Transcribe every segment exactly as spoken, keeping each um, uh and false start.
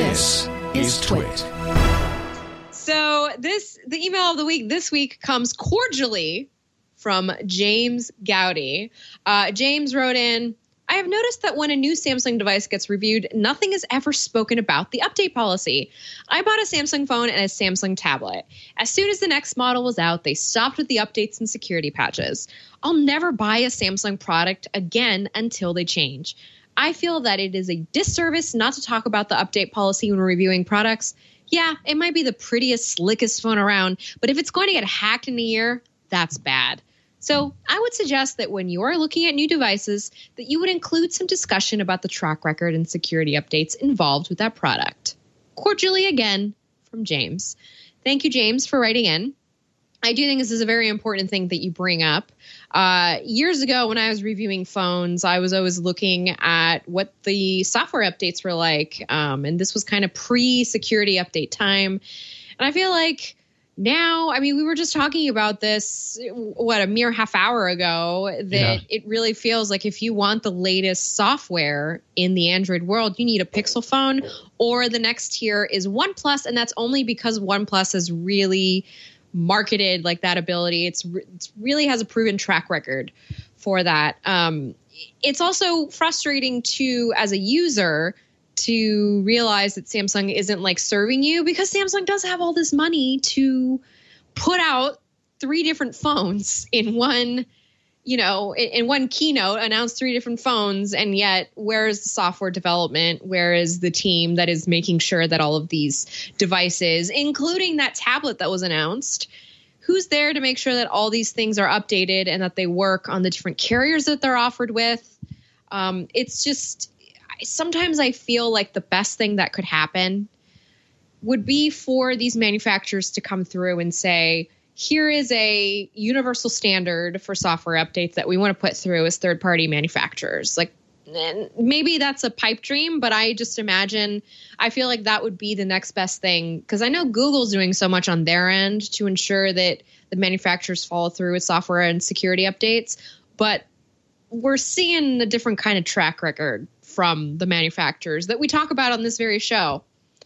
This is Twit. So this the email of the week this week comes cordially from James Gowdy. Uh, James wrote in, I have noticed that when a new Samsung device gets reviewed, nothing is ever spoken about the update policy. I bought a Samsung phone and a Samsung tablet. As soon as the next model was out, they stopped with the updates and security patches. I'll never buy a Samsung product again until they change. I feel that it is a disservice not to talk about the update policy when reviewing products. Yeah, it might be the prettiest, slickest phone around, but if it's going to get hacked in a year, that's bad. So I would suggest that when you are looking at new devices, that you would include some discussion about the track record and security updates involved with that product. Cordially again, from James. Thank you, James, for writing in. I do think this is a very important thing that you bring up. Uh, years ago, when I was reviewing phones, I was always looking at what the software updates were like. Um, and this was kind of pre-security update time. And I feel like now, I mean, we were just talking about this, what, a mere half hour ago, that yeah. it really feels like if you want the latest software in the Android world, you need a Pixel phone, or the next tier is OnePlus. And that's only because OnePlus has really marketed like that ability. It's, it's really has a proven track record for that. Um, it's also frustrating to, as a user, to realize that Samsung isn't like serving you, because Samsung does have all this money to put out three different phones in one, you know, in, in one keynote, announce three different phones. And yet, where is the software development? Where is the team that is making sure that all of these devices, including that tablet that was announced, who's there to make sure that all these things are updated and that they work on the different carriers that they're offered with? Um, it's just, sometimes I feel like the best thing that could happen would be for these manufacturers to come through and say, here is a universal standard for software updates that we want to put through as third-party manufacturers. Like, maybe that's a pipe dream, but I just imagine, I feel like that would be the next best thing, because I know Google's doing so much on their end to ensure that the manufacturers follow through with software and security updates, but we're seeing a different kind of track record from the manufacturers that we talk about on this very show.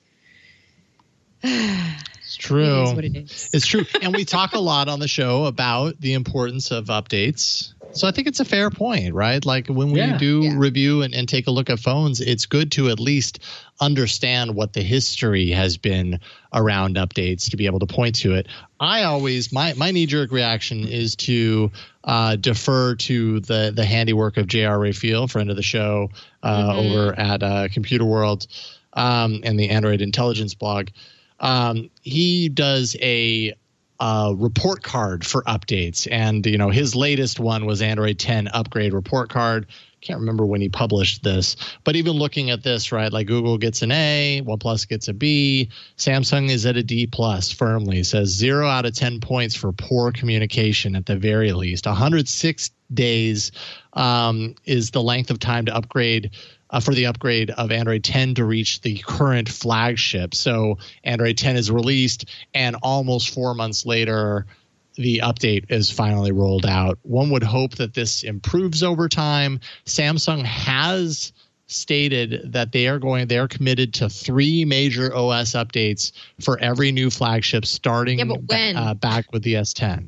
It's true. It is what it is. It's true. And we talk a lot on the show about the importance of updates. So I think it's a fair point, right? Like when we yeah. do Yeah. review and, and take a look at phones, it's good to at least understand what the history has been around updates to be able to point to it. I always, my, my knee-jerk reaction is to uh, defer to the the handiwork of J R Raphael, friend of the show, uh, mm-hmm. over at uh, Computer World um, and the Android Intelligence blog. Um, he does a uh, report card for updates, and you know his latest one was Android ten upgrade report card. Can't remember when he published this, but even looking at this, right, like Google gets an A, OnePlus gets a B, Samsung is at a D plus firmly. It says zero out of ten points for poor communication at the very least. one hundred six days um, is the length of time to upgrade uh, for the upgrade of Android ten to reach the current flagship. So Android ten is released, and almost four months later, the update is finally rolled out. One would hope that this improves over time. Samsung has stated that they are going, they are committed to three major O S updates for every new flagship starting Yeah, but when? uh, back with the S ten.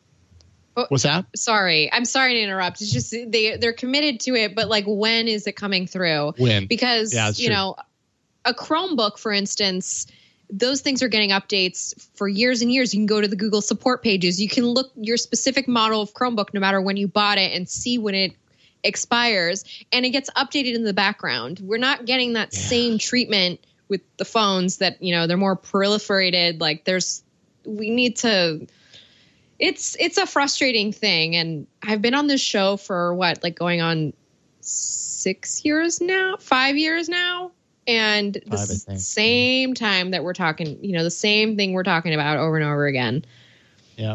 Oh, What's that? Sorry, I'm sorry to interrupt. It's just they they're committed to it, but like when is it coming through? When? Because Yeah, it's you true. know, a Chromebook, for instance, those things are getting updates for years and years. You can go to the Google support pages. You can look your specific model of Chromebook no matter when you bought it and see when it expires, and it gets updated in the background. We're not getting that Yeah. same treatment with the phones that, you know, they're more proliferated. Like there's, we need to, it's, it's a frustrating thing. And I've been on this show for what, like going on six years now, five years now. And the Five, I think. same time that we're talking, you know, the same thing we're talking about over and over again. Yeah,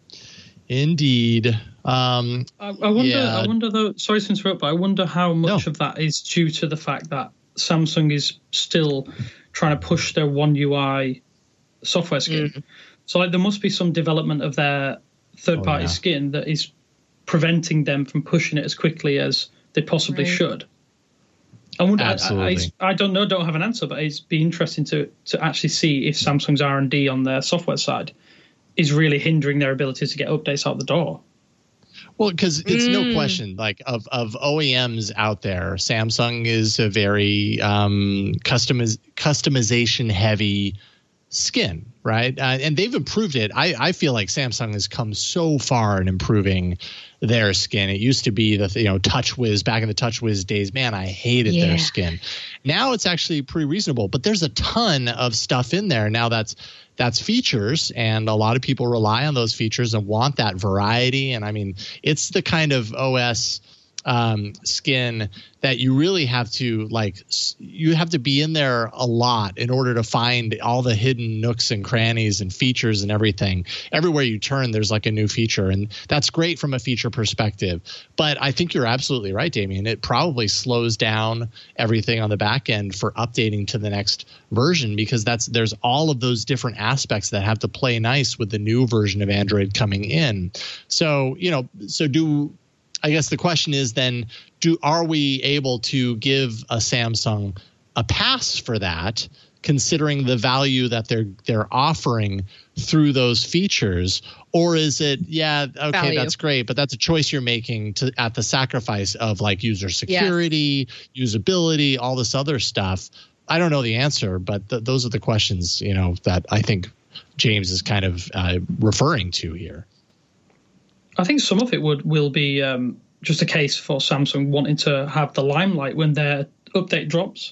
indeed. Um, I, I wonder. yeah. I wonder though. Sorry to interrupt, but I wonder how much No. of that is due to the fact that Samsung is still trying to push their One U I software skin. Mm. So like, there must be some development of their third-party Oh, yeah. skin that is preventing them from pushing it as quickly as they possibly Right. should. I wonder. Absolutely. I, I, I don't know. Don't have an answer, but it'd be interesting to to actually see if Samsung's R and D on their software side is really hindering their ability to get updates out the door. Well, because it's Mm. no question, like of, of O E Ms out there, Samsung is a very um, customiz- customization heavy skin, right? Uh, and they've improved it. I, I feel like Samsung has come so far in improving their skin. It used to be the you know TouchWiz back in the TouchWiz days. Man, I hated Yeah. their skin. Now it's actually pretty reasonable, but there's a ton of stuff in there now that's that's features, and a lot of people rely on those features and want that variety. And I mean, it's the kind of O S um, skin that you really have to like, you have to be in there a lot in order to find all the hidden nooks and crannies and features and everything. Everywhere you turn, there's like a new feature, and that's great from a feature perspective. But I think you're absolutely right, Damien. It probably slows down everything on the back end for updating to the next version, because that's there's all of those different aspects that have to play nice with the new version of Android coming in. So, you know, so do I guess the question is then, do are we able to give a Samsung a pass for that, considering the value that they're they're offering through those features? Or is it, yeah, okay, Value. That's great, but that's a choice you're making to at the sacrifice of like user security, yes. usability, all this other stuff? I don't know the answer, but th- those are the questions, you know, that I think James is kind of uh, referring to here. I think some of it would will be um, just a case for Samsung wanting to have the limelight when their update drops.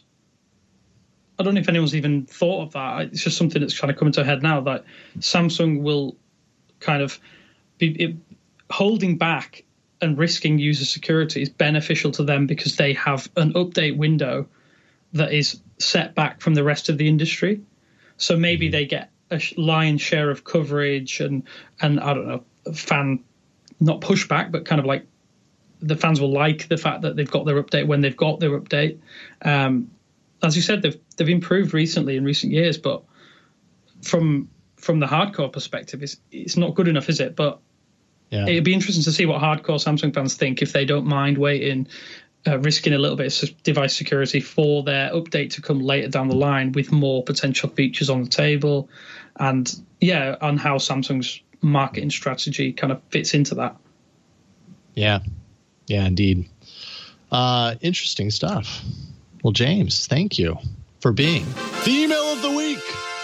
I don't know if anyone's even thought of that. It's just something that's kind of coming to a head now, that Samsung will kind of be it, holding back and risking user security is beneficial to them because they have an update window that is set back from the rest of the industry. So maybe they get a lion's share of coverage and, and I don't know, fan, not pushback, but kind of like the fans will like the fact that they've got their update when they've got their update. Um, as you said, they've they've improved recently in recent years, but from from the hardcore perspective, it's it's not good enough, is it? But yeah. It'd be interesting to see what hardcore Samsung fans think if they don't mind waiting, uh, risking a little bit of device security for their update to come later down the line with more potential features on the table, and yeah, on how Samsung's marketing strategy kind of fits into that. Yeah, yeah, indeed. Uh, interesting stuff. Well, James, thank you for being the email of the week.